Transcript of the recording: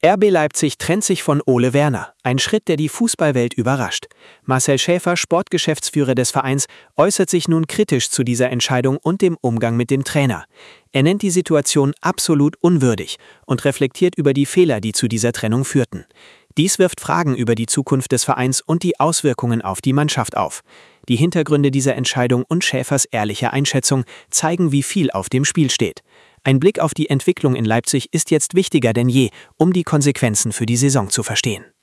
RB Leipzig trennt sich von Ole Werner, ein Schritt, der die Fußballwelt überrascht. Marcel Schäfer, Sportgeschäftsführer des Vereins, äußert sich nun kritisch zu dieser Entscheidung und dem Umgang mit dem Trainer. Er nennt die Situation absolut unwürdig und reflektiert über die Fehler, die zu dieser Trennung führten. Dies wirft Fragen über die Zukunft des Vereins und die Auswirkungen auf die Mannschaft auf. Die Hintergründe dieser Entscheidung und Schäfers ehrliche Einschätzung zeigen, wie viel auf dem Spiel steht. Ein Blick auf die Entwicklung in Leipzig ist jetzt wichtiger denn je, um die Konsequenzen für die Saison zu verstehen.